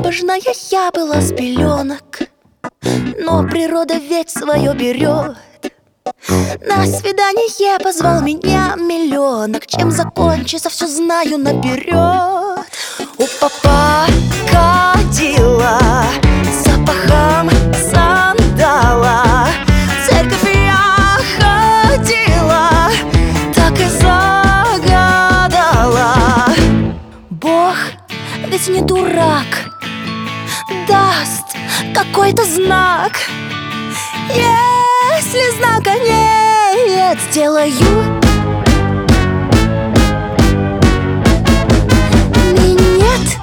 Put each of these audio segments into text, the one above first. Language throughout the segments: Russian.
Набожная я была с пеленок, но природа ведь свое берет. На свидание позвал меня миллионок. Чем закончится, все знаю наперед. У папа кадила запахом сандала. В церковь я ходила, так и загадала. Бог ведь не дурак, даст какой-то знак. Если знака нет, сделаю минет.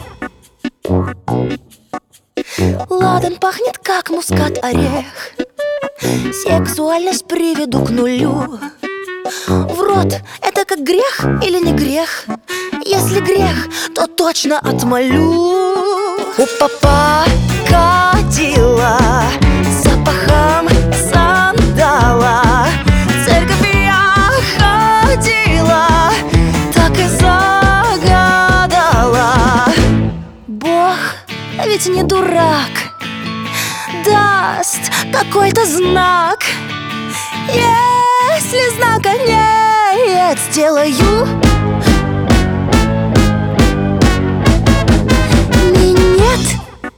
Ладан пахнет, как мускат-орех. Сексуальность приведу к нулю. В рот — это как грех или не грех? Если грех, то точно отмолю. У папа кадила запахом сандала. В церковь я ходила, так и загадала. Бог ведь не дурак, даст какой-то знак. Если знака нет, сделаю минет.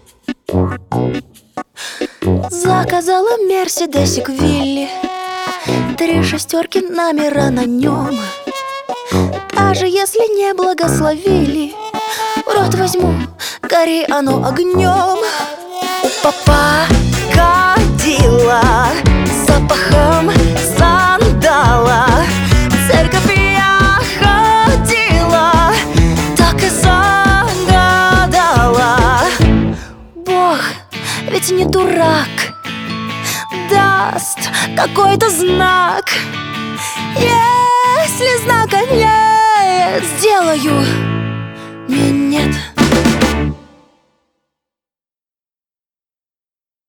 Заказала мерседесик Вилли, 3 шестерки номера на нем. Даже если не благословили, в рот возьму, гори оно огнем. Папа кадила запахом сандала. В церковь я ходила, так и загадала. Бог ведь не дурак, даст какой-то знак. Если знака нет,